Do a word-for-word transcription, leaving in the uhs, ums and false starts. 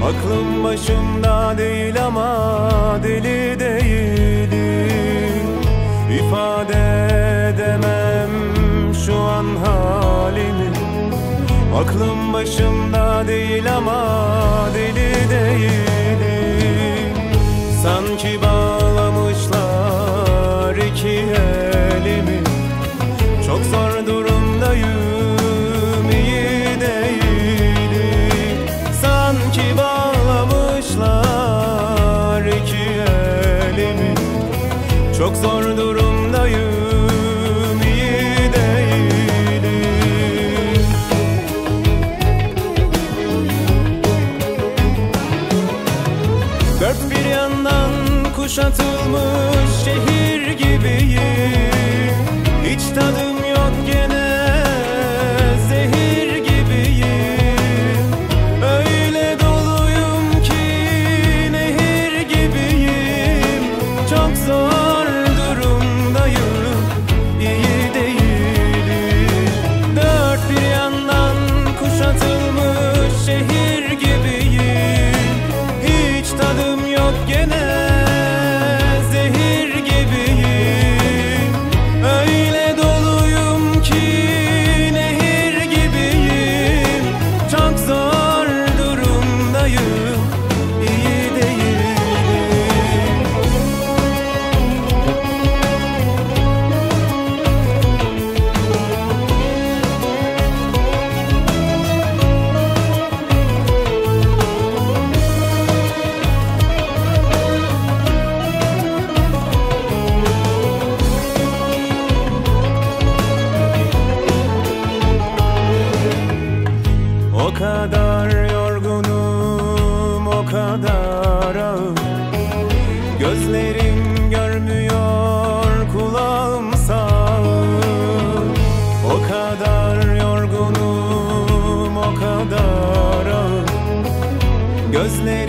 Aklım başımda değil ama deli değilim. İfade edemem şu an halimi. Aklım başımda değil ama deli değilim. Sanki bağlamışlar iki elimi. Çok zor durumdayım, iyi değilim. Sanki bağlamışlar iki elimi. Çok zor durumdayım, iyi değilim. Dört bir yandan kuşatılmış şehir gibiyim. Hiç tadım yok gene, zehir gibiyim. Öyle doluyum ki nehir gibiyim. Çok zor durumdayım, iyi değilim. Dört bir yandan kuşatılmış şehir gibiyim. Hiç tadım yok gene, zehir gibiyim. Öyle doluyum ki nehir gibiyim. Çok zor durumdayım, iyi değilim. O kadar yorgunum, o kadar ağır. Gözlerim görmüyor, kulağım sağır. O kadar yorgunum, o kadar ağır. Gözlerim